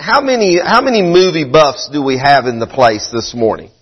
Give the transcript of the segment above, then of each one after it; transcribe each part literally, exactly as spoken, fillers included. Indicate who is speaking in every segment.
Speaker 1: how many, how many movie buffs do we have in the place this morning?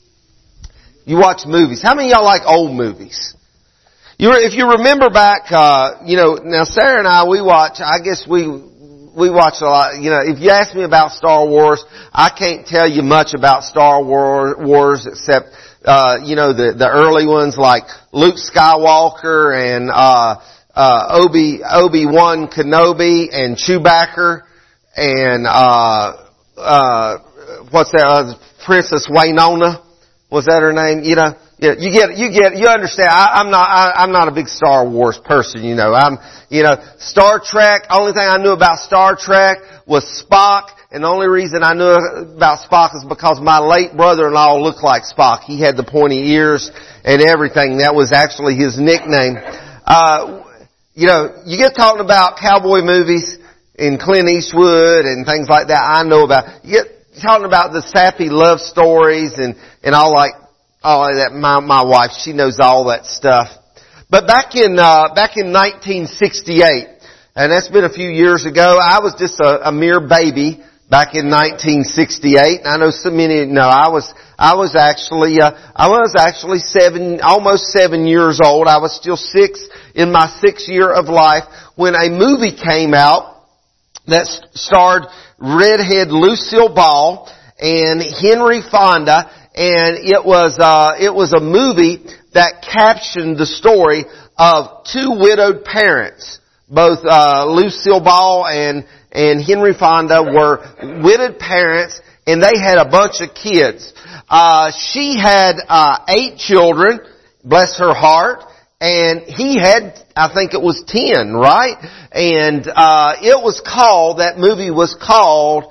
Speaker 1: You watch movies. How many of y'all like old movies? You, if you remember back, uh, you know, now Sarah and I, we watch, I guess we, we watch a lot, you know, if you ask me about Star Wars, I can't tell you much about Star Wars except, uh, you know, the, the early ones like Luke Skywalker and, uh, uh, Obi, Obi-Wan Kenobi and Chewbacca and, uh, uh, what's that, uh, Princess Winona? Was that her name? You know, yeah, you get, you get, you understand. I, I'm not, I, I'm not a big Star Wars person. You know, I'm, you know, Star Trek. Only thing I knew about Star Trek was Spock, and the only reason I knew about Spock is because my late brother-in-law looked like Spock. He had the pointy ears and everything. That was actually his nickname. Uh, you know, you get talking about cowboy movies and Clint Eastwood and things like that. I know about. You get talking about the sappy love stories and, and all like, all that. My, my wife, she knows all that stuff. But back in, uh, back in nineteen sixty-eight, and that's been a few years ago, I was just a, a mere baby back in nineteen sixty-eight. I know so many know I was, I was actually, uh, I was actually seven, almost seven years old. I was still six in my sixth year of life when a movie came out that starred redhead Lucille Ball and Henry Fonda, and it was uh it was a movie that captioned the story of two widowed parents. Both uh Lucille Ball and and Henry Fonda were widowed parents, and they had a bunch of kids. Uh she had uh eight children, bless her heart. And he had, I think it was ten, right? And, uh, it was called, that movie was called,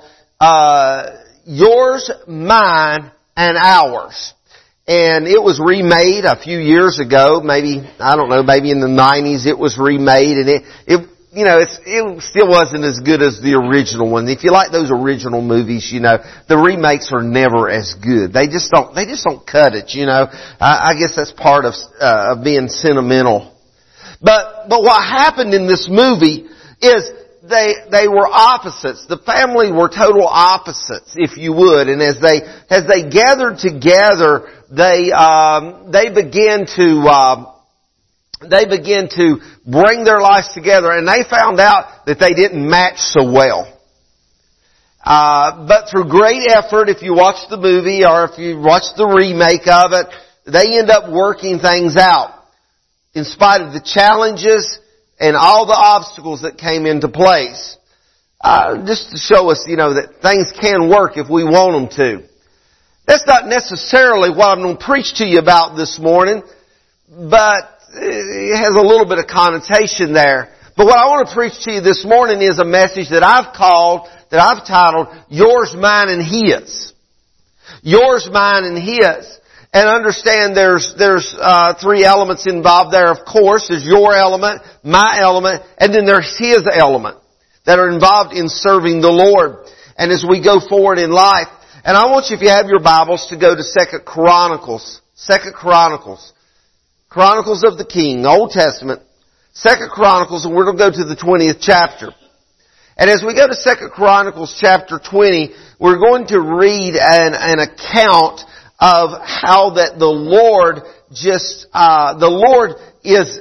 Speaker 1: uh, Yours, Mine, and Ours. And it was remade a few years ago, maybe, I don't know, maybe in the nineties it was remade, and it, it, you know, it's, it still wasn't as good as the original one. If you like those original movies, you know, the remakes are never as good. They just don't, they just don't cut it, you know. I, I guess that's part of, uh, of being sentimental. But, but what happened in this movie is they, they were opposites. The family were total opposites, if you would. And as they, as they gathered together, they, um, they began to, uh, they began to bring their lives together, and they found out that they didn't match so well. Uh, but through great effort, if you watch the movie or if you watch the remake of it, they end up working things out in spite of the challenges and all the obstacles that came into place. Uh, just to show us, you know, that things can work if we want them to. That's not necessarily what I'm going to preach to you about this morning, but it has a little bit of connotation there. But what I want to preach to you this morning is a message that I've called, that I've titled, Yours, Mine, and His. Yours, Mine, and His. And understand there's, there's, uh, three elements involved there, of course. There's your element, my element, and then there's His element that are involved in serving the Lord. And as we go forward in life, and I want you, if you have your Bibles, to go to Second Chronicles. Second Chronicles. Chronicles of the King, Old Testament, Second Chronicles, and we're going to go to the twentieth chapter. And as we go to Second Chronicles chapter twenty, we're going to read an, an account of how that the Lord just, uh, the Lord is,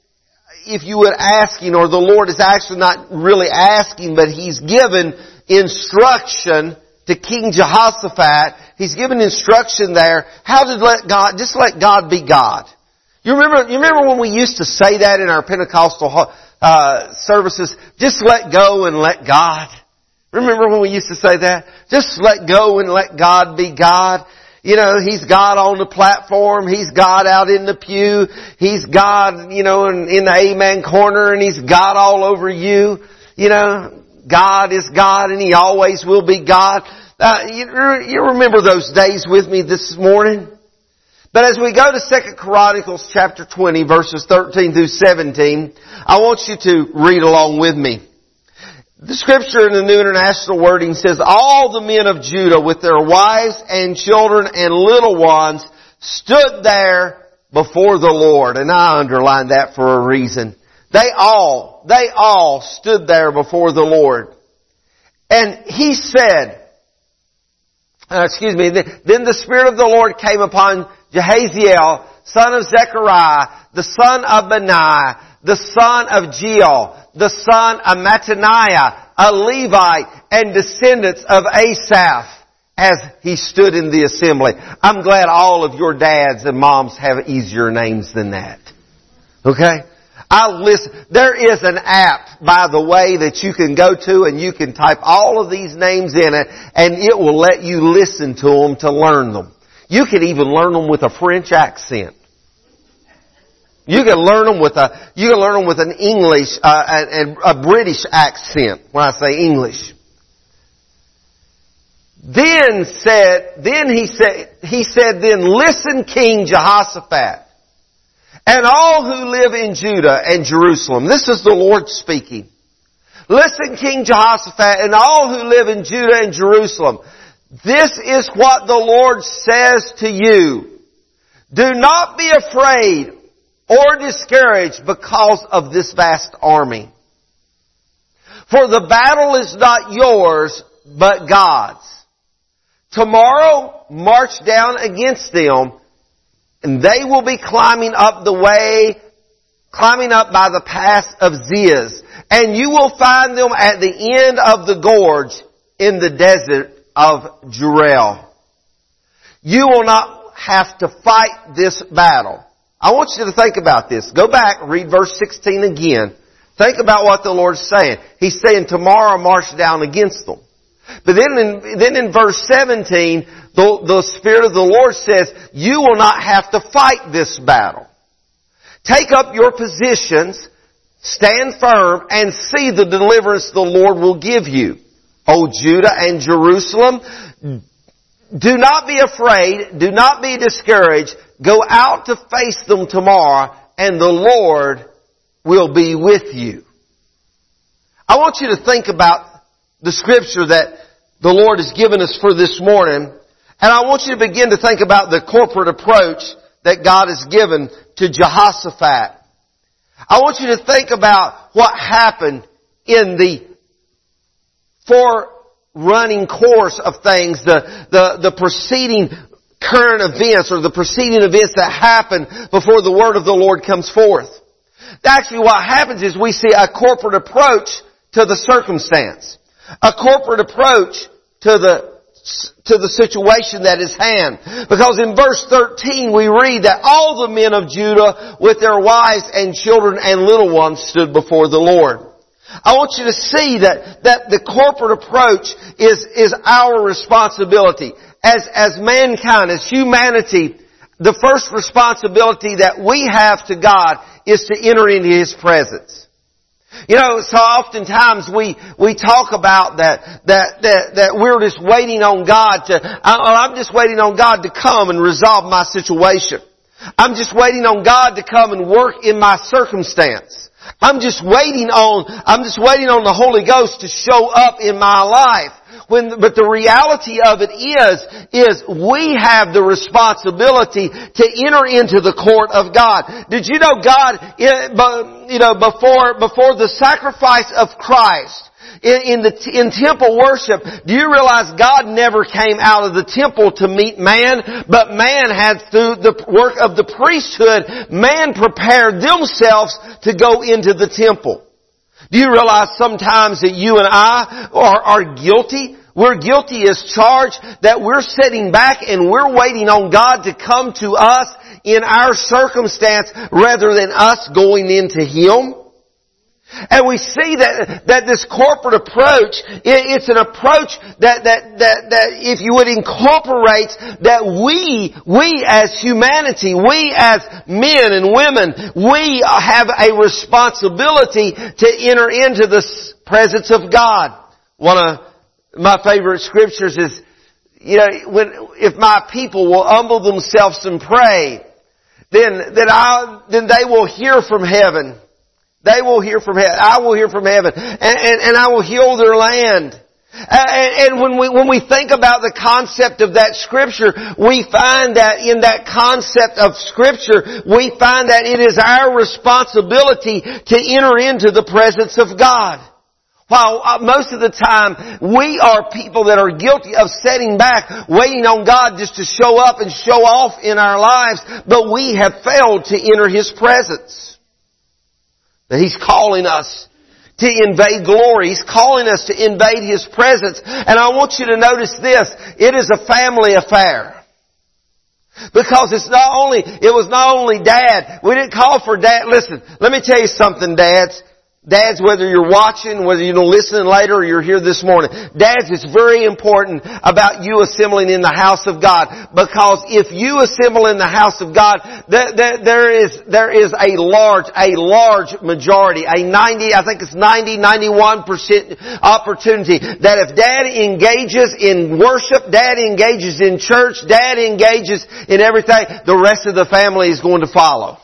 Speaker 1: if you would asking, or the Lord is actually not really asking, but He's given instruction to King Jehoshaphat. He's given instruction there how to let God, just let God be God. You remember, you remember when we used to say that in our Pentecostal uh, services? Just let go and let God. Remember when we used to say that? Just let go and let God be God. You know, He's God on the platform. He's God out in the pew. He's God, you know, in, in the amen corner, and He's God all over you. You know, God is God, and He always will be God. Uh, you, you remember those days with me this morning? But as we go to Second Chronicles chapter twenty, verses thirteen through seventeen, I want you to read along with me. The scripture in the New International Wording says, all the men of Judah with their wives and children and little ones stood there before the Lord. And I underline that for a reason. They all, they all stood there before the Lord. And he said, uh, excuse me, then the Spirit of the Lord came upon Jahaziel, son of Zechariah, the son of Benaiah, the son of Jeiel, the son of Mattaniah, a Levite, and descendants of Asaph, as he stood in the assembly. I'm glad all of your dads and moms have easier names than that. Okay? I listen. There is an app, by the way, that you can go to and you can type all of these names in it, and it will let you listen to them to learn them. You can even learn them with a French accent. You can learn them with a, you can learn them with an English, uh, and a British accent when I say English. Then said, then he said, he said, then listen, King Jehoshaphat, and all who live in Judah and Jerusalem. This is the Lord speaking. Listen, King Jehoshaphat, and all who live in Judah and Jerusalem. This is what the Lord says to you. Do not be afraid or discouraged because of this vast army. For the battle is not yours, but God's. Tomorrow, march down against them, and they will be climbing up the way, climbing up by the pass of Ziz. And you will find them at the end of the gorge in the desert of Jerel. You will not have to fight this battle. I want you to think about this. Go back, read verse sixteen again. Think about what the Lord's saying. He's saying, tomorrow march down against them. But then in, then in verse seventeen, the, the Spirit of the Lord says, you will not have to fight this battle. Take up your positions, stand firm, and see the deliverance the Lord will give you. O Judah and Jerusalem, do not be afraid, do not be discouraged. Go out to face them tomorrow, and the Lord will be with you. I want you to think about the scripture that the Lord has given us for this morning, and I want you to begin to think about the corporate approach that God has given to Jehoshaphat. I want you to think about what happened in the forerunning course of things, the, the, the preceding current events or the preceding events that happen before the word of the Lord comes forth. Actually, what happens is we see a corporate approach to the circumstance. A corporate approach to the to the situation that is hand. Because in verse thirteen we read that all the men of Judah with their wives and children and little ones stood before the Lord. I want you to see that, that the corporate approach is, is our responsibility. As, as mankind, as humanity, the first responsibility that we have to God is to enter into His presence. You know, so oftentimes we, we talk about that, that, that, that we're just waiting on God to, I, I'm just waiting on God to come and resolve my situation. I'm just waiting on God to come and work in my circumstance. I'm just waiting on, I'm just waiting on the Holy Ghost to show up in my life. When, but the reality of it is, is we have the responsibility to enter into the court of God. Did you know God, you know, before, before the sacrifice of Christ, in, in the, in temple worship, do you realize God never came out of the temple to meet man, but man had through the work of the priesthood, man prepared themselves to go into the temple. Do you realize sometimes that you and I are, are guilty? We're guilty as charged that we're sitting back and we're waiting on God to come to us in our circumstance rather than us going into Him. And we see that, that this corporate approach, it's an approach that, that, that, that if you would incorporate that we, we as humanity, we as men and women, we have a responsibility to enter into the presence of God. One of my favorite scriptures is, you know, when, if my people will humble themselves and pray, then, then I, then they will hear from heaven. They will hear from heaven. I will hear from heaven. And, and, and I will heal their land. And, and when we, when we think about the concept of that scripture, we find that in that concept of scripture, we find that it is our responsibility to enter into the presence of God. While uh, most of the time we are people that are guilty of sitting back, waiting on God just to show up and show off in our lives, but we have failed to enter His presence. That He's calling us to invade glory. He's calling us to invade His presence. And I want you to notice this. It is a family affair. Because it's not only, it was not only Dad. We didn't call for Dad. Listen, let me tell you something, dads. Dads, whether you're watching, whether you're listening later or you're here this morning, dads, it's very important about you assembling in the house of God. Because if you assemble in the house of God, there, there, there is, there is a large, a large majority, a ninety, I think it's ninety, ninety-one percent opportunity that if Dad engages in worship, Dad engages in church, Dad engages in everything, the rest of the family is going to follow.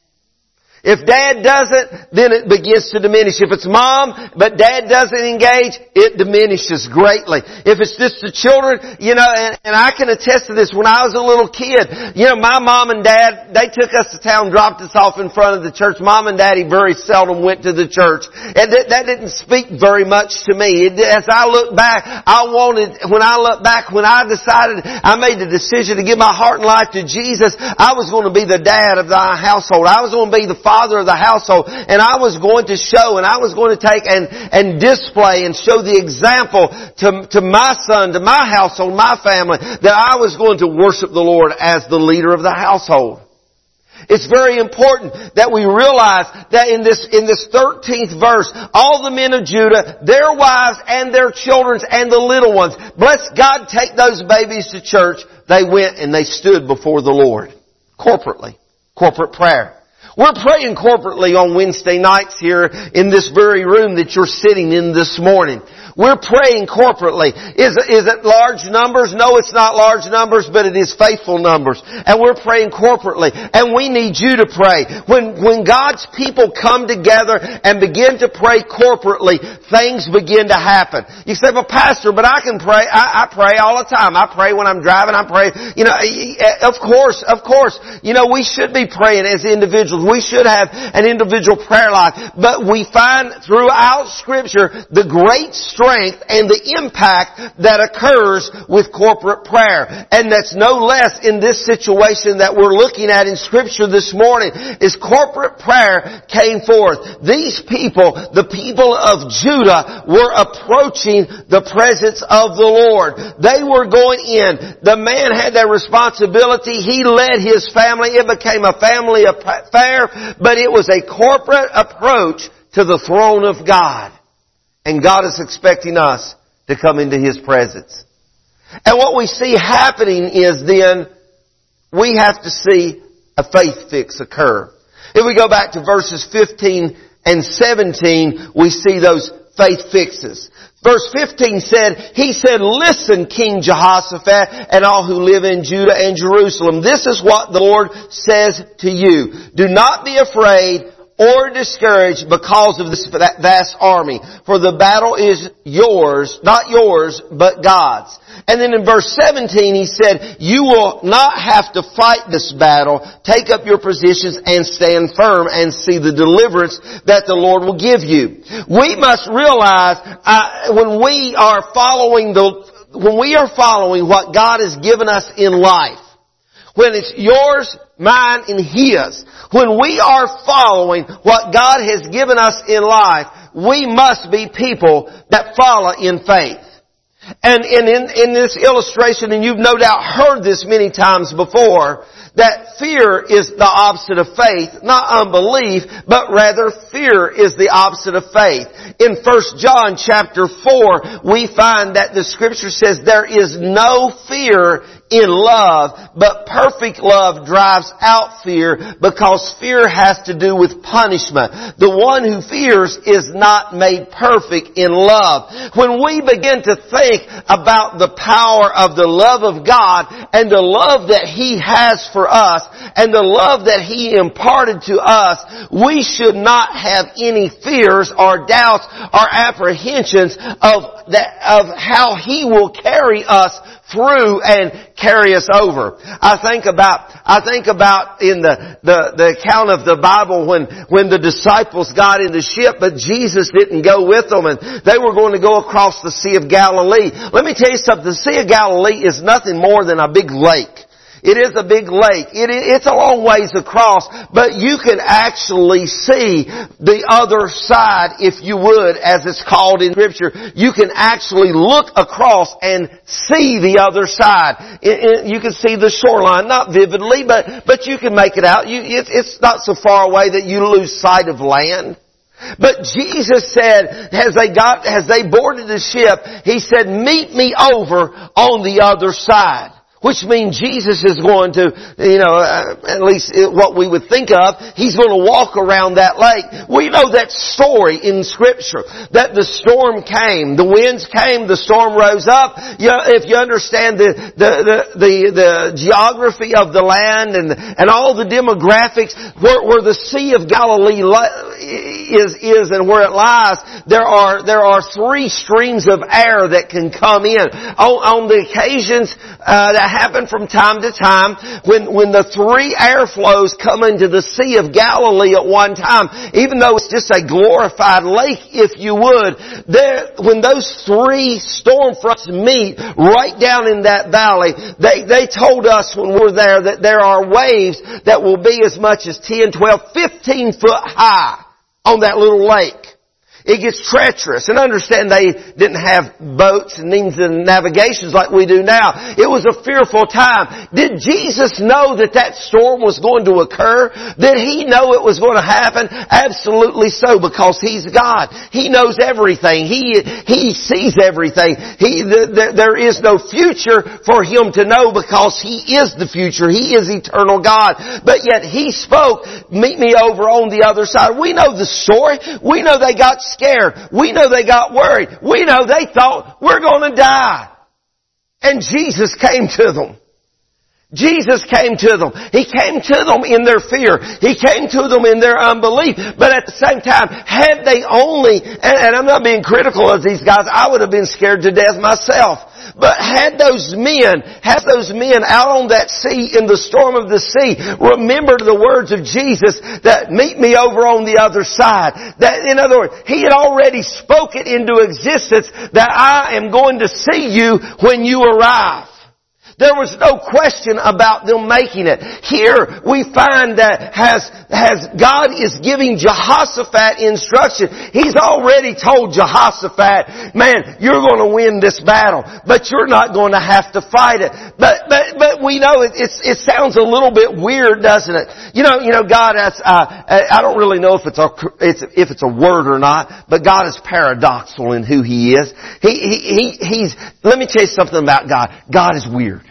Speaker 1: If Dad doesn't, then it begins to diminish. If it's Mom, but Dad doesn't engage, it diminishes greatly. If it's just the children, you know, and, and I can attest to this. When I was a little kid, you know, my Mom and Dad, they took us to town, dropped us off in front of the church. Mom and Daddy very seldom went to the church. And that, that didn't speak very much to me. It, as I look back, I wanted, when I look back, when I decided, I made the decision to give my heart and life to Jesus, I was going to be the dad of the household. I was going to be the father of the household, and I was going to show, and I was going to take and, and display and show the example to, to my son, to my household, my family, that I was going to worship the Lord as the leader of the household. It's very important that we realize that in this, in this thirteenth verse, all the men of Judah, their wives and their children and the little ones, bless God, take those babies to church. They went and they stood before the Lord. Corporately. Corporate prayer. We're praying corporately on Wednesday nights here in this very room that you're sitting in this morning. We're praying corporately. Is, is it large numbers? No, it's not large numbers, but it is faithful numbers. And we're praying corporately. And we need you to pray. When, when God's people come together and begin to pray corporately, things begin to happen. You say, well, Pastor, but I can pray. I, I pray all the time. I pray when I'm driving. I pray. You know, of course, of course. You know, we should be praying as individuals. We should have an individual prayer life. But we find throughout Scripture the great strength and the impact that occurs with corporate prayer. And that's no less in this situation that we're looking at in Scripture this morning, is corporate prayer came forth. These people, the people of Judah, were approaching the presence of the Lord. They were going in. The man had that responsibility. He led his family. It became a family affair, but it was a corporate approach to the throne of God. And God is expecting us to come into His presence. And what we see happening is then we have to see a faith fix occur. If we go back to verses fifteen and seventeen, we see those faith fixes. Verse fifteen said, He said, listen, King Jehoshaphat and all who live in Judah and Jerusalem. This is what the Lord says to you. Do not be afraid or discouraged because of this vast army. For the battle is yours, not yours, but God's. And then in verse seventeen he said, you will not have to fight this battle. Take up your positions and stand firm and see the deliverance that the Lord will give you. We must realize uh, when we are following the, when we are following what God has given us in life, when it's yours, mine, and His, when we are following what God has given us in life, we must be people that follow in faith. And in, in, in this illustration, and you've no doubt heard this many times before, that fear is the opposite of faith, not unbelief, but rather fear is the opposite of faith. In First John chapter four, we find that the Scripture says there is no fear in love, but perfect love drives out fear, because fear has to do with punishment. The one who fears is not made perfect in love. When we begin to think about the power of the love of God and the love that He has for us and the love that He imparted to us, we should not have any fears or doubts or apprehensions of that, of how He will carry us through and carry us over. I think about, I think about in the, the, the account of the Bible when, when the disciples got in the ship, but Jesus didn't go with them and they were going to go across the Sea of Galilee. Let me tell you something. The Sea of Galilee is nothing more than a big lake. It is a big lake. It, it's a long ways across, but you can actually see the other side, if you would, as it's called in Scripture. You can actually look across and see the other side. It, it, you can see the shoreline, not vividly, but, but you can make it out. You, it, it's not so far away that you lose sight of land. But Jesus said, as they got, as they boarded the ship, He said, meet me over on the other side. Which means Jesus is going to, you know, uh, at least what we would think of, He's going to walk around that lake. We know that story in Scripture, that the storm came, the winds came, the storm rose up. You know, if you understand the, the, the, the, the geography of the land and, and all the demographics, where, where the Sea of Galilee is, is and where it lies, there are, there are three streams of air that can come in. On, on the occasions, uh, that happen from time to time when, when the three airflows come into the Sea of Galilee at one time, even though it's just a glorified lake, if you would, there, when those three storm fronts meet right down in that valley, they, they told us when we were there that there are waves that will be as much as ten, twelve, fifteen foot high on that little lake. It gets treacherous. And understand they didn't have boats and means of navigations like we do now. It was a fearful time. Did Jesus know that that storm was going to occur? Did He know it was going to happen? Absolutely so, because He's God. He knows everything. He, He sees everything. He, the, the, there is no future for Him to know because He is the future. He is eternal God. But yet He spoke, meet me over on the other side. We know the story. We know they got scared. We know they got worried. We know they thought, we're going to die. And Jesus came to them. Jesus came to them. He came to them in their fear. He came to them in their unbelief. But at the same time, had they only, and, and I'm not being critical of these guys, I would have been scared to death myself. But had those men, had those men out on that sea in the storm of the sea, remembered the words of Jesus that meet me over on the other side. That, in other words, He had already spoken into existence that I am going to see you when you arrive. There was no question about them making it. Here we find that as, as God is giving Jehoshaphat instruction, He's already told Jehoshaphat, man, you're going to win this battle, but you're not going to have to fight it. But, but, but we know it, it's, it sounds a little bit weird, doesn't it? You know, you know, God has, uh, I don't really know if it's a, it's, if it's a word or not, but God is paradoxical in who He is. He, he, he, He's, let me tell you something about God. God is weird.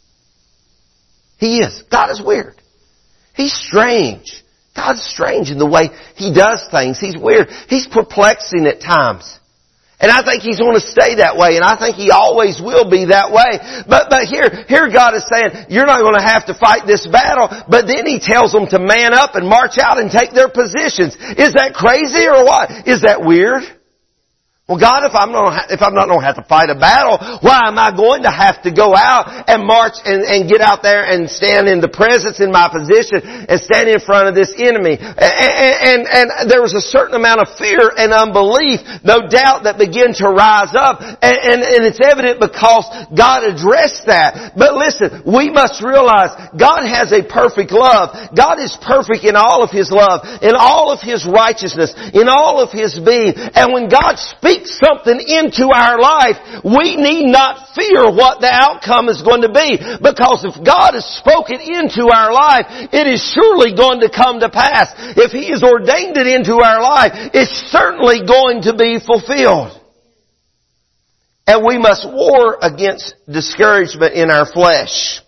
Speaker 1: He is. God is weird. He's strange. God's strange in the way He does things. He's weird. He's perplexing at times. And I think He's going to stay that way. And I think He always will be that way. But, but here, here God is saying, you're not going to have to fight this battle. But then He tells them to man up and march out and take their positions. Is that crazy or what? Is that weird? Well, God, if I'm not, if I'm not going to have to fight a battle, why am I going to have to go out and march and, and get out there and stand in the presence in my position and stand in front of this enemy? And, and, and there was a certain amount of fear and unbelief, no doubt, that began to rise up. And, and, and it's evident because God addressed that. But listen, we must realize God has a perfect love. God is perfect in all of His love, in all of His righteousness, in all of His being. And when God speaks something into our life, we need not fear what the outcome is going to be. Because if God has spoken into our life, it is surely going to come to pass. If He has ordained it into our life, it's certainly going to be fulfilled. And we must war against discouragement in our flesh.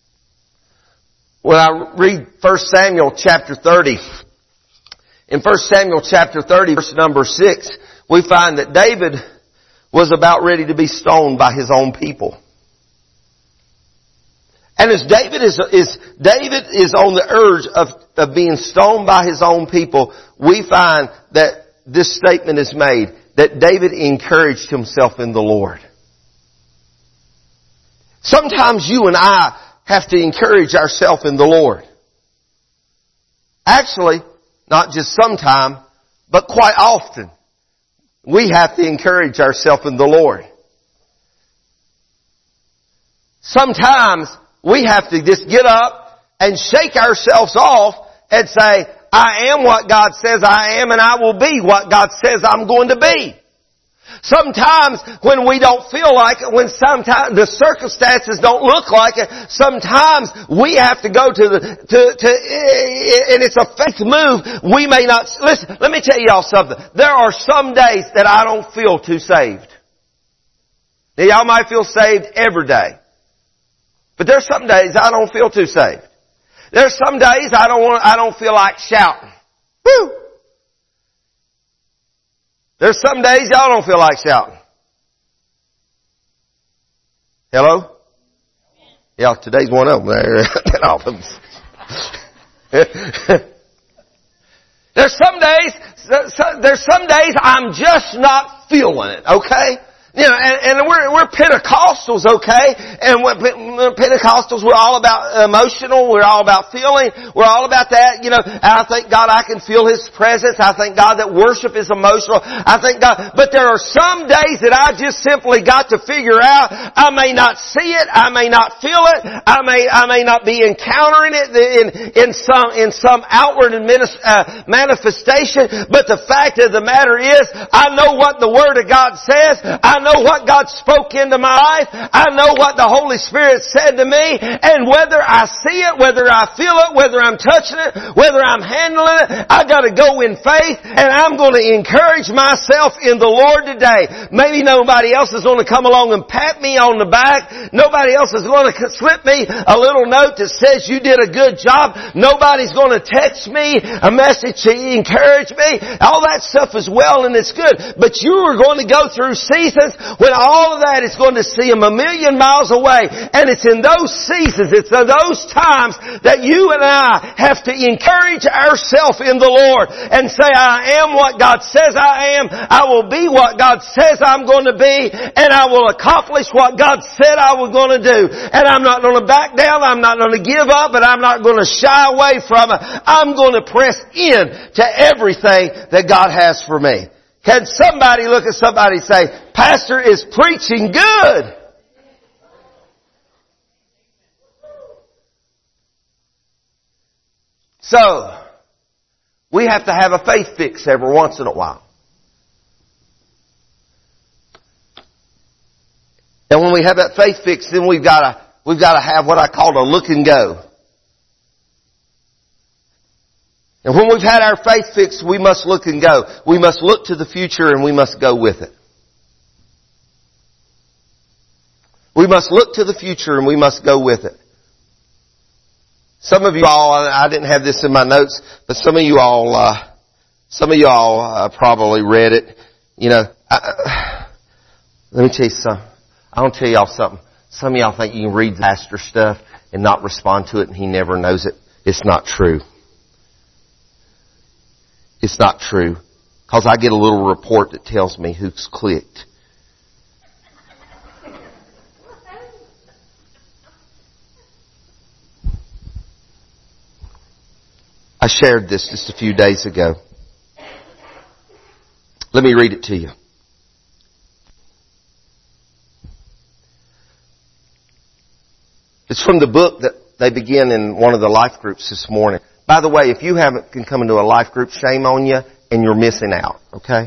Speaker 1: When I read First Samuel chapter thirty, in First Samuel chapter thirty, verse number six, we find that David was about ready to be stoned by his own people. And as David is, is David is on the urge of, of being stoned by his own people, we find that this statement is made, that David encouraged himself in the Lord. Sometimes you and I have to encourage ourselves in the Lord. Actually, not just sometime, but quite often, we have to encourage ourselves in the Lord. Sometimes we have to just get up and shake ourselves off and say, I am what God says I am, and I will be what God says I'm going to be. Sometimes when we don't feel like it, when sometimes the circumstances don't look like it, sometimes we have to go to the, to, to, and it's a faith move. We may not, listen, let me tell y'all something. There are some days that I don't feel too saved. Now y'all might feel saved every day. But there's some days I don't feel too saved. There's some days I don't want, I don't feel like shouting. Woo! There's some days y'all don't feel like shouting. Hello? Yeah, today's one of them. There's some days, there's some days I'm just not feeling it, okay? You know, and, and we're, we're Pentecostals, okay? And we're Pentecostals, we're all about emotional, we're all about feeling, we're all about that, you know. And I thank God I can feel His presence. I thank God that worship is emotional. I thank God, but there are some days that I just simply got to figure out, I may not see it, I may not feel it, I may, I may not be encountering it in, in some, in some outward uh, manifestation, but the fact of the matter is, I know what the Word of God says. I know what God spoke into my life. I know what the Holy Spirit said to me. And whether I see it, whether I feel it, whether I'm touching it, whether I'm handling it, I gotta go in faith, and I'm gonna encourage myself in the Lord today. Maybe nobody else is gonna come along and pat me on the back. Nobody else is gonna slip me a little note that says you did a good job. Nobody's gonna text me a message to encourage me. All that stuff is well and it's good. But you are going to go through seasons when all of that is going to seem a million miles away. And it's in those seasons, it's in those times that you and I have to encourage ourselves in the Lord and say, I am what God says I am. I will be what God says I'm going to be. And I will accomplish what God said I was going to do. And I'm not going to back down. I'm not going to give up. And I'm not going to shy away from it. I'm going to press in to everything that God has for me. Can somebody look at somebody and say, Pastor is preaching good? So, we have to have a faith fix every once in a while. And when we have that faith fix, then we've got to, we've got to have what I call a look and go. And when we've had our faith fixed, we must look and go. We must look to the future and we must go with it. We must look to the future and we must go with it. Some of you all, I didn't have this in my notes, but some of you all, uh, some of you all uh, probably read it. You know, I, let me tell you something. I want to tell y'all something. Some of y'all think you can read the pastor stuff and not respond to it and he never knows it. It's not true. It's not true. Because I get a little report that tells me who's clicked. I shared this just a few days ago. Let me read it to you. It's from the book that they begin in one of the life groups this morning. By the way, if you haven't can come into a life group, shame on you, and you're missing out, okay?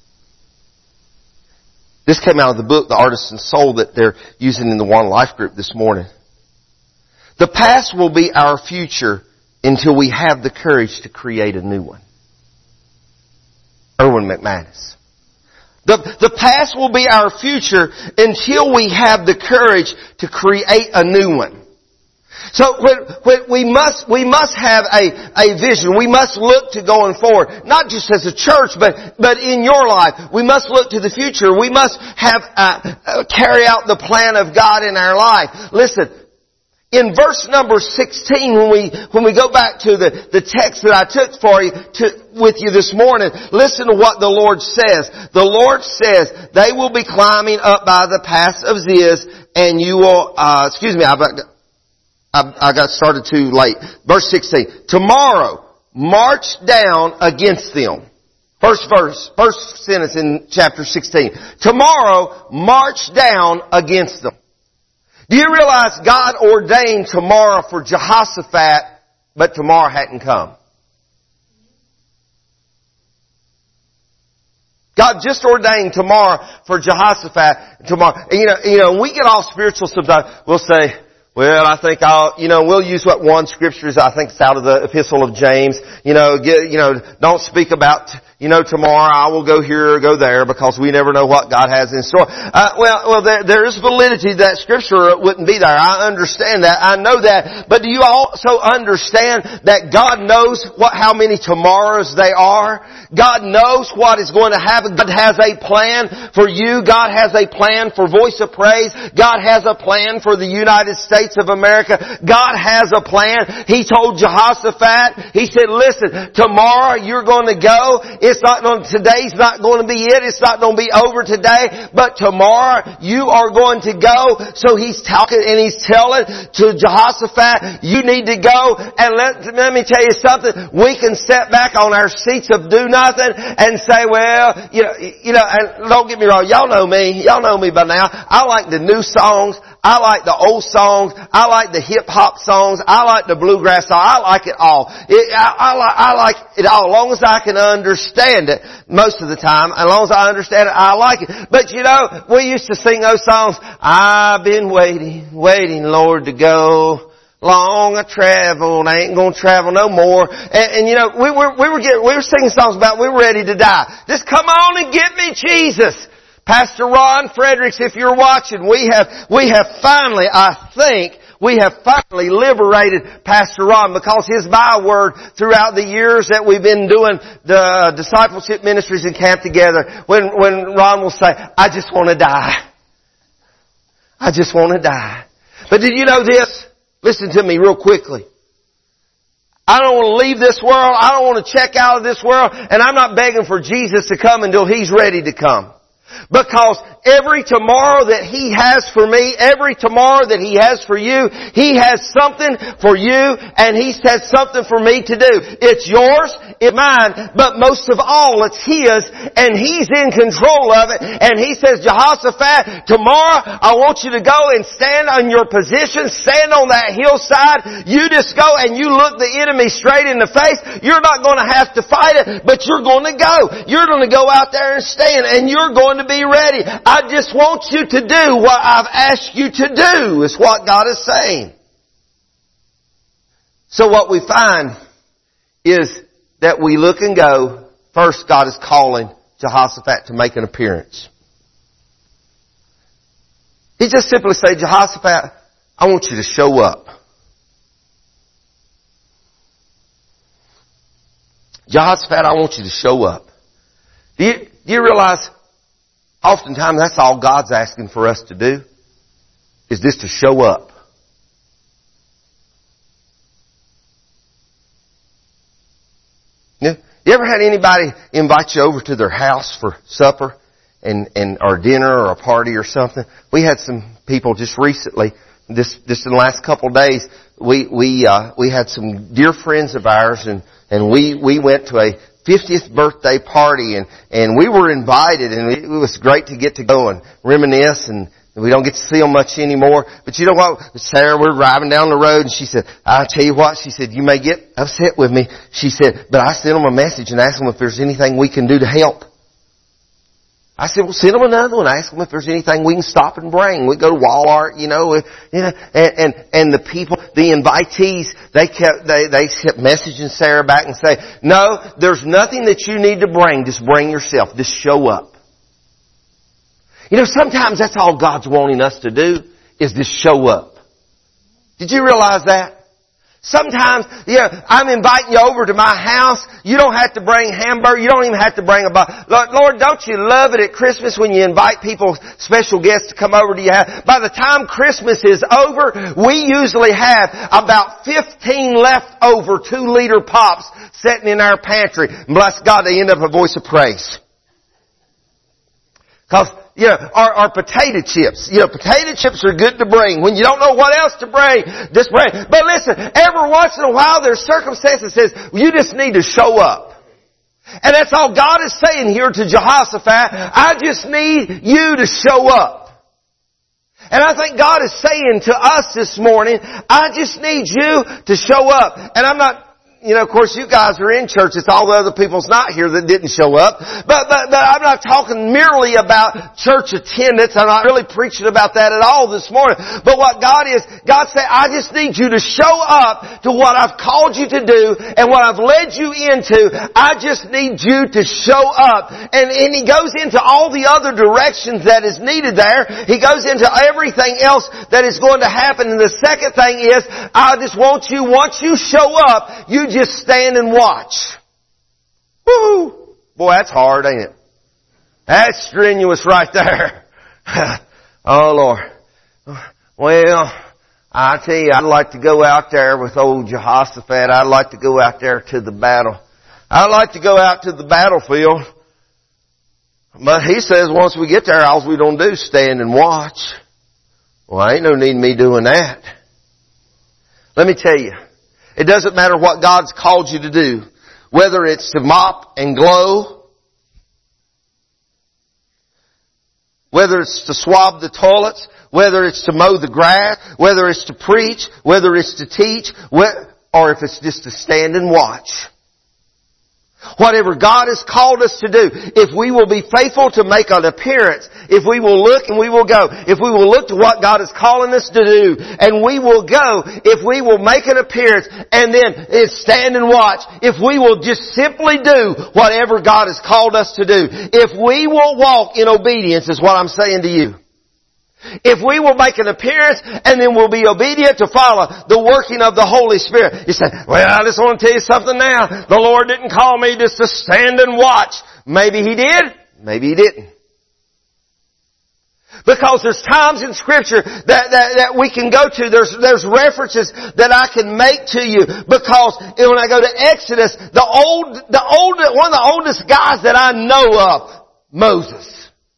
Speaker 1: This came out of the book, The Artisan's Soul, that they're using in the one life group this morning. The past will be our future until we have the courage to create a new one. Erwin McManus. The, the past will be our future until we have the courage to create a new one. So when, when we must, we must have a, a vision. We must look to going forward. Not just as a church, but, but in your life. We must look to the future. We must have, uh, uh, carry out the plan of God in our life. Listen, in verse number sixteen, when we, when we go back to the, the text that I took for you, to, with you this morning, listen to what the Lord says. The Lord says, they will be climbing up by the pass of Ziz and you will, uh, excuse me, I've, I, I got started too late. Verse sixteen. Tomorrow, march down against them. First verse, first sentence in chapter sixteen. Tomorrow, march down against them. Do you realize God ordained tomorrow for Jehoshaphat, but tomorrow hadn't come? God just ordained tomorrow for Jehoshaphat tomorrow. And you know, you know, we get all spiritual sometimes. We'll say, well, I think I'll, you know, we'll use what one scripture is. I think it's out of the Epistle of James. You know, get, you know, don't speak about, you know, tomorrow I will go here or go there because we never know what God has in store. Uh, well, well, there, there is validity to that scripture. It wouldn't be there. I understand that. I know that. But do you also understand that God knows what, how many tomorrows they are? God knows what is going to happen. God has a plan for you. God has a plan for Voice of Praise. God has a plan for the United States of America. God has a plan. He told Jehoshaphat, he said, listen, tomorrow you're going to go. It's not going, today's not going to be it. It's not going to be over today. But tomorrow you are going to go. So he's talking and he's telling to Jehoshaphat, you need to go. And let, let me tell you something. We can sit back on our seats of do nothing and say, well, you know, you know, and don't get me wrong. Y'all know me. Y'all know me by now. I like the new songs. I like the old songs. I like the hip hop songs. I like the bluegrass songs. I like it all. It, I, I, like, I like it all. As long as I can understand it, most of the time, as long as I understand it, I like it. But you know, we used to sing those songs. I've been waiting, waiting, Lord, to go. Long I traveled, I ain't gonna travel no more. And, and you know, we were we were getting, we were singing songs about we were ready to die. Just come on and get me, Jesus. Pastor Ron Fredericks, if you're watching, we have, we have finally, I think, we have finally liberated Pastor Ron because his byword throughout the years that we've been doing the discipleship ministries in camp together, when, when Ron will say, I just want to die. I just want to die. But did you know this? Listen to me real quickly. I don't want to leave this world. I don't want to check out of this world. And I'm not begging for Jesus to come until He's ready to come. Because every tomorrow that He has for me, every tomorrow that He has for you, He has something for you and He has something for me to do. It's yours, it's mine, but most of all it's His and He's in control of it. And He says, Jehoshaphat, tomorrow I want you to go and stand on your position, stand on that hillside. You just go and you look the enemy straight in the face. You're not going to have to fight it, but you're going to go. You're going to go out there and stand and you're going to be ready. I just want you to do what I've asked you to do, is what God is saying. So what we find is that we look and go, first God is calling Jehoshaphat to make an appearance. He just simply said, Jehoshaphat, I want you to show up. Jehoshaphat, I want you to show up. Do you, do you realize oftentimes that's all God's asking for us to do, is just to show up. You ever had anybody invite you over to their house for supper and, and or dinner or a party or something? We had some people just recently, this just in the last couple of days, we we uh, we had some dear friends of ours, and and we we went to a fiftieth birthday party, and, and we were invited, and it was great to get to go and reminisce, and we don't get to see them much anymore. But you know what? Sarah, we're driving down the road, and she said, I'll tell you what, she said, you may get upset with me. She said, but I sent them a message and asked them if there's anything we can do to help. I said, well, send them another one. Ask them if there's anything we can stop and bring. We go to Walmart, you know, you know, and, and, and the people, the invitees, they kept, they, they kept messaging Sarah back and say, no, there's nothing that you need to bring. Just bring yourself. Just show up. You know, sometimes that's all God's wanting us to do, is just show up. Did you realize that? Sometimes, yeah, I'm inviting you over to my house. You don't have to bring hamburger. You don't even have to bring a bottle. Lord, Lord, don't you love it at Christmas when you invite people, special guests to come over to your house? By the time Christmas is over, we usually have about fifteen leftover two liter pops sitting in our pantry. And bless God, they end up a Voice of Praise. Because you know, are, are potato chips. You know, potato chips are good to bring. When you don't know what else to bring, just bring. But listen, every once in a while there's circumstances that says, you just need to show up. And that's all God is saying here to Jehoshaphat. I just need you to show up. And I think God is saying to us this morning, I just need you to show up. And I'm not, you know, of course you guys are in church. It's all the other people's not here that didn't show up. But, but, but I'm not talking merely about church attendance. I'm not really preaching about that at all this morning. But what God is, God said, I just need you to show up to what I've called you to do and what I've led you into. I just need you to show up. And, and He goes into all the other directions that is needed there. He goes into everything else that is going to happen. And the second thing is, I just want you, once you show up, you just stand and watch. Woo! Boy, that's hard, ain't it? That's strenuous right there. Oh, Lord. Well, I tell you, I'd like to go out there with old Jehoshaphat. I'd like to go out there to the battle. I'd like to go out to the battlefield. But he says once we get there, all we don't do is stand and watch. Well, ain't no need me doing that. Let me tell you. It doesn't matter what God's called you to do. Whether it's to mop and glow. Whether it's to swab the toilets. Whether it's to mow the grass. Whether it's to preach. Whether it's to teach. Or if it's just to stand and watch. Whatever God has called us to do, if we will be faithful to make an appearance, if we will look and we will go, if we will look to what God is calling us to do, and we will go, if we will make an appearance and then stand and watch, if we will just simply do whatever God has called us to do, if we will walk in obedience is what I'm saying to you. If we will make an appearance and then we'll be obedient to follow the working of the Holy Spirit. You say, well, I just want to tell you something now. The Lord didn't call me just to stand and watch. Maybe He did. Maybe He didn't. Because there's times in Scripture that, that, that we can go to. There's, there's references that I can make to you. Because when I go to Exodus, the old, the old, one of the oldest guys that I know of, Moses.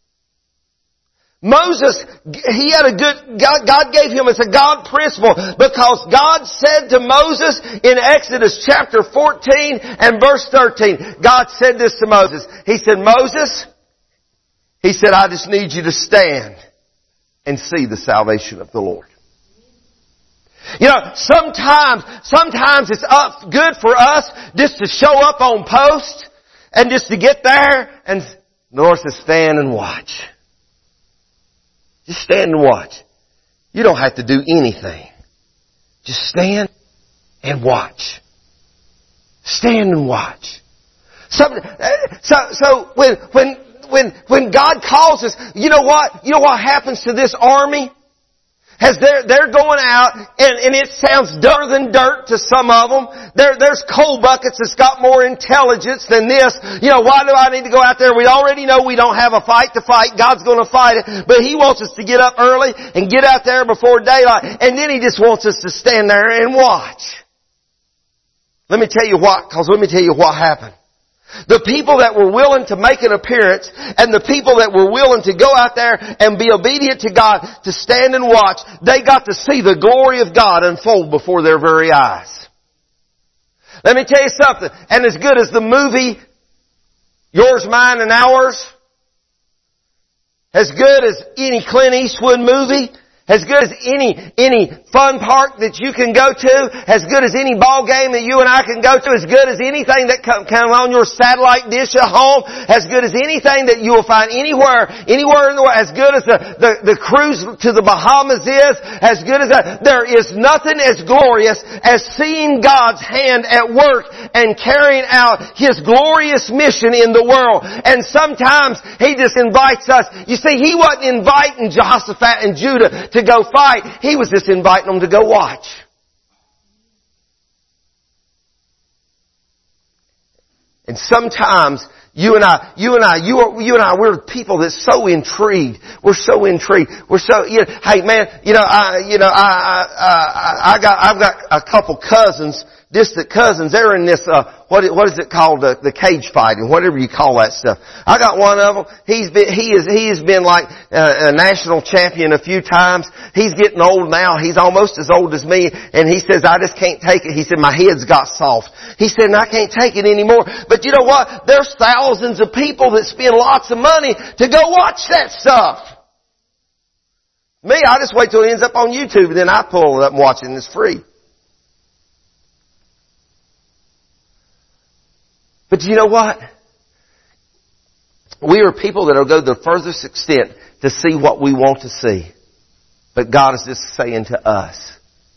Speaker 1: Moses, he had a good, God, God gave him as a God principle because God said to Moses in Exodus chapter fourteen and verse thirteen, God said this to Moses. He said, Moses, He said, I just need you to stand and see the salvation of the Lord. You know, sometimes, sometimes it's up, good for us just to show up on post and just to get there and the Lord says, stand and watch. Just stand and watch. You don't have to do anything. Just stand and watch. Stand and watch. So, so, so when, when, when, when God calls us, you know what? You know what happens to this army? As they're, they're going out, and, and it sounds dirtier than dirt to some of them. There, there's coal buckets that's got more intelligence than this. You know, why do I need to go out there? We already know we don't have a fight to fight. God's going to fight it. But He wants us to get up early and get out there before daylight. And then He just wants us to stand there and watch. Let me tell you what, cause let me tell you what happened. The people that were willing to make an appearance and the people that were willing to go out there and be obedient to God, to stand and watch, they got to see the glory of God unfold before their very eyes. Let me tell you something, and as good as the movie Yours, Mine, and Ours, as good as any Clint Eastwood movie, as good as any, any fun park that you can go to, as good as any ball game that you and I can go to, as good as anything that comes on your satellite dish at home, as good as anything that you will find anywhere, anywhere in the world, as good as the, the, the cruise to the Bahamas is, as good as that, there is nothing as glorious as seeing God's hand at work and carrying out His glorious mission in the world. And sometimes He just invites us. You see, He wasn't inviting Jehoshaphat and Judah to to go fight. He was just inviting them to go watch. And sometimes you and I, you and I, you, are, you and I, we're people that's so intrigued. We're so intrigued. We're so, you know, hey man, you know, I, you know, I, I, I got, I've got a couple cousins distant cousins. They're in this, uh, what, what is it called? The, the cage fighting, whatever you call that stuff. I got one of them. He's been, he is, he has been like a, a national champion a few times. He's getting old now. He's almost as old as me. And he says, I just can't take it. He said, my head's got soft. He said, and I can't take it anymore. But you know what? There's thousands of people that spend lots of money to go watch that stuff. Me, I just wait till it ends up on YouTube and then I pull it up and watch it and it's free. But you know what? We are people that will go the furthest extent to see what we want to see. But God is just saying to us,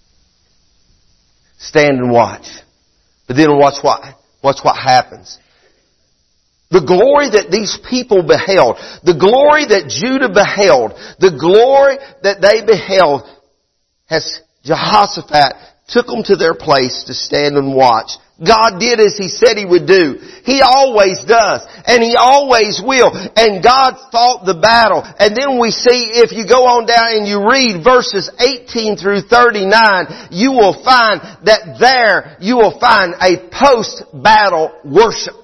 Speaker 1: stand and watch. But then watch what, watch what happens. The glory that these people beheld, the glory that Judah beheld, the glory that they beheld, has Jehoshaphat took them to their place to stand and watch. God did as He said He would do. He always does. And He always will. And God fought the battle. And then we see, if you go on down and you read verses eighteen through thirty-nine, you will find that there you will find a post-battle worship.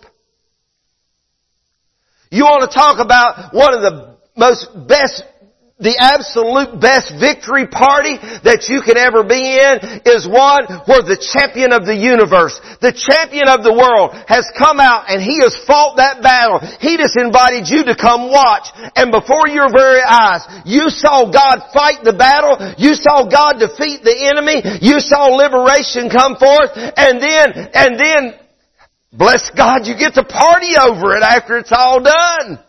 Speaker 1: You want to talk about one of the most best, the absolute best victory party that you could ever be in is one where the champion of the universe, the champion of the world has come out and He has fought that battle. He just invited you to come watch. And before your very eyes, you saw God fight the battle. You saw God defeat the enemy. You saw liberation come forth. And then, and then, bless God, you get to party over it after it's all done.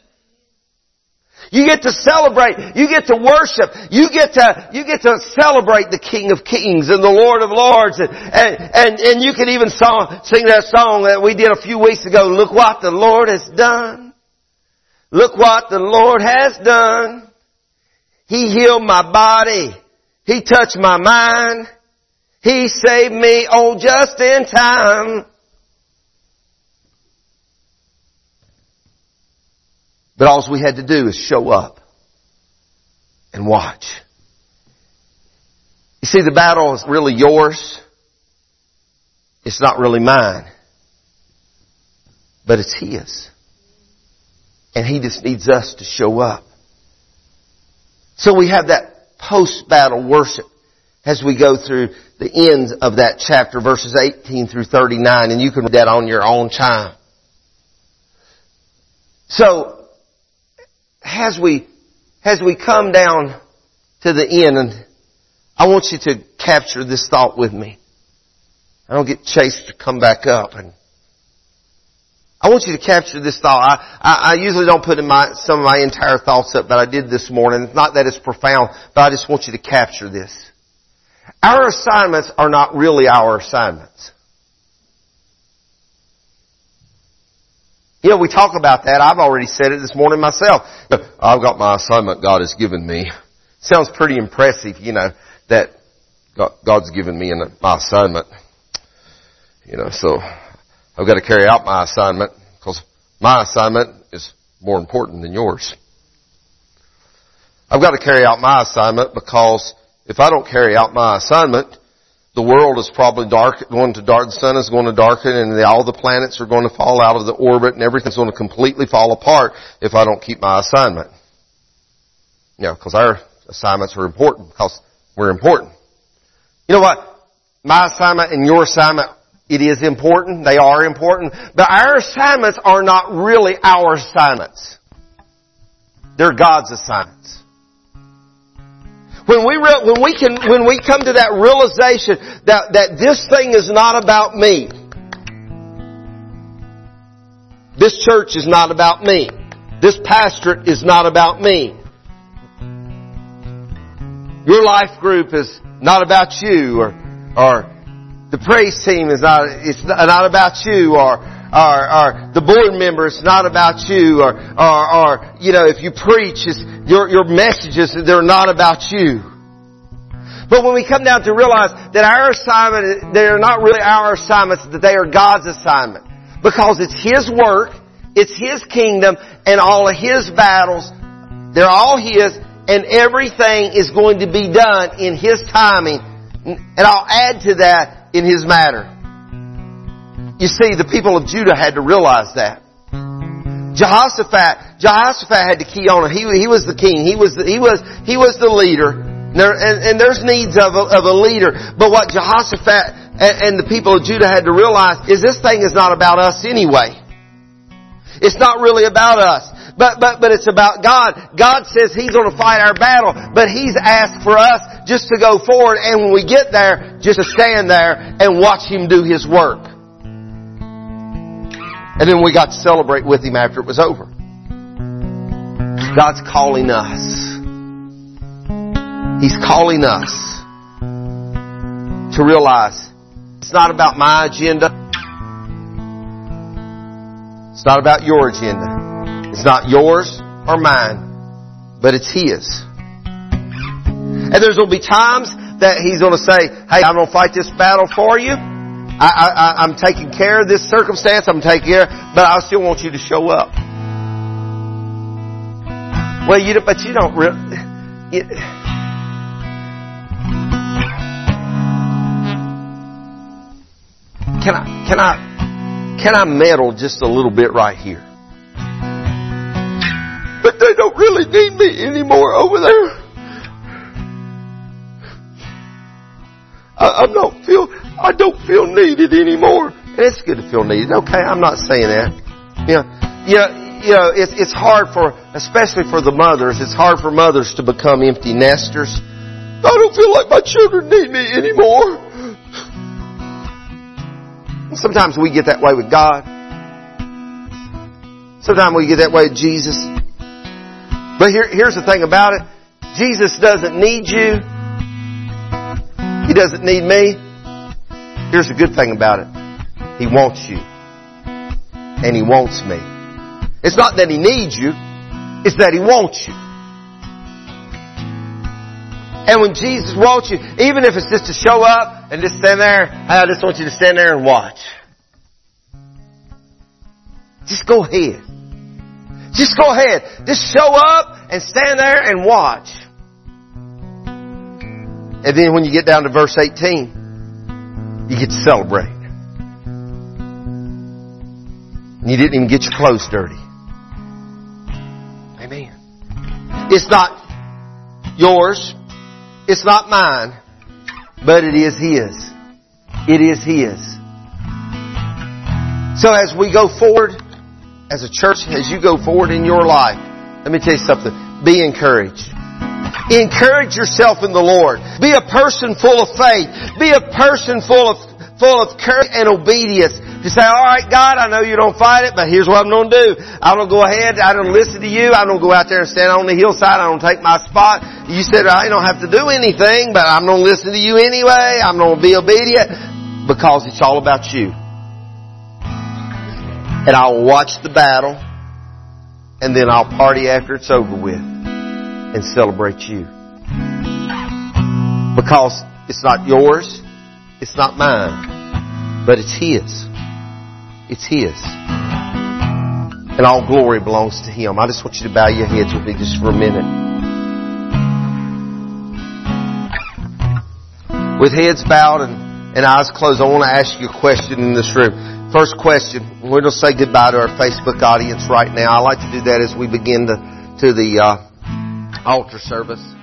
Speaker 1: You get to celebrate. You get to worship. You get to, you get to celebrate the King of Kings and the Lord of Lords. And, and, and, and you can even song, sing that song that we did a few weeks ago. Look what the Lord has done. Look what the Lord has done. He healed my body. He touched my mind. He saved me, oh, just in time. But all we had to do is show up and watch. You see, the battle is really yours. It's not really mine. But it's His. And He just needs us to show up. So we have that post-battle worship as we go through the ends of that chapter, verses eighteen through thirty-nine. And you can read that on your own time. So, As we, as we come down to the end, and I want you to capture this thought with me. I don't get Chase to come back up, and I want you to capture this thought. I, I, I usually don't put in my, some of my entire thoughts up, but I did this morning. It's not that it's profound, but I just want you to capture this. Our assignments are not really our assignments. You know, we talk about that. I've already said it this morning myself. I've got my assignment God has given me. Sounds pretty impressive, you know, that God's given me my assignment. You know, so I've got to carry out my assignment because my assignment is more important than yours. I've got to carry out my assignment because if I don't carry out my assignment, the world is probably dark, going to dark, the sun is going to darken, and the, all the planets are going to fall out of the orbit, and everything's going to completely fall apart if I don't keep my assignment. You know, because our assignments are important, because we're important. You know what? My assignment and your assignment, it is important. They are important. But our assignments are not really our assignments. They're God's assignments. When we, re- when we can, when we come to that realization that, that this thing is not about me. This church is not about me. This pastorate is not about me. Your life group is not about you, or, or the praise team is not, it's not about you, or, or, or the board member is not about you, or, or, or, you know, if you preach, it's, your, your messages, they're not about you. But when we come down to realize that our assignment, they are not really our assignments, that they are God's assignment. Because it's His work, it's His kingdom, and all of His battles, they're all His, and everything is going to be done in His timing. And I'll add to that, in His matter. You see, the people of Judah had to realize that. Jehoshaphat, Jehoshaphat had the key on it. He, he was the king. He was the, he was, he was the leader. And, there, and, and there's needs of a, of a leader. But what Jehoshaphat and, and the people of Judah had to realize is this thing is not about us anyway. It's not really about us. But, but, but it's about God. God says He's going to fight our battle. But He's asked for us just to go forward. And when we get there, just to stand there and watch Him do His work. And then we got to celebrate with Him after it was over. God's calling us. He's calling us to realize it's not about my agenda. It's not about your agenda. It's not yours or mine, but it's His. And there's going to be times that He's going to say, hey, I'm going to fight this battle for you. I, I, I'm taking care of this circumstance. I'm taking care, but I still want you to show up. Well, you, but you don't really. You, can I, can I, can I meddle just a little bit right here? But they don't really need me anymore over there. I, I don't feel, I don't feel needed anymore. And it's good to feel needed. Okay, I'm not saying that. You know, you know, you know it's, it's hard for, especially for the mothers, it's hard for mothers to become empty nesters. I don't feel like my children need me anymore. Sometimes we get that way with God. Sometimes we get that way with Jesus. But here, here's the thing about it. Jesus doesn't need you. He doesn't need me. Here's the good thing about it. He wants you. And He wants me. It's not that He needs you. It's that He wants you. And when Jesus wants you, even if it's just to show up and just stand there, I just want you to stand there and watch. Just go ahead. Just go ahead. Just show up and stand there and watch. And then when you get down to verse eighteen, you get to celebrate. And you didn't even get your clothes dirty. Amen. It's not yours. It's not mine. But it is His. It is His. So as we go forward, as a church, as you go forward in your life, let me tell you something. Be encouraged. Encourage yourself in the Lord. Be a person full of faith. Be a person full of full of courage and obedience. To say, all right, God, I know you don't fight it, but here's what I'm going to do. I'm going to go ahead. I'm going to listen to you. I'm going to go out there and stand on the hillside. I'm going to take my spot. You said I don't have to do anything, but I'm going to listen to you anyway. I'm going to be obedient because it's all about you. And I'll watch the battle, and then I'll party after it's over with and celebrate you. Because it's not yours, it's not mine, but it's His. It's His. And all glory belongs to Him. I just want you to bow your heads with me just for a minute. With heads bowed and, and eyes closed, I want to ask you a question in this room. First question. We're going to say goodbye to our Facebook audience right now. I like to do that as we begin to, to the uh, altar service.